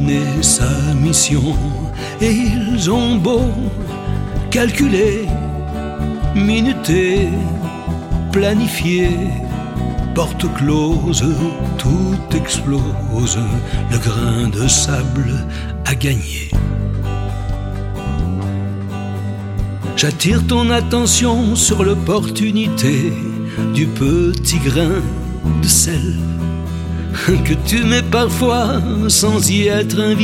donné sa mission. Et ils ont beau calculer, minuter, planifier, porte close, tout explose, le grain de sable a gagné. J'attire ton attention sur l'opportunité du petit grain de sel que tu mets parfois sans y être invité.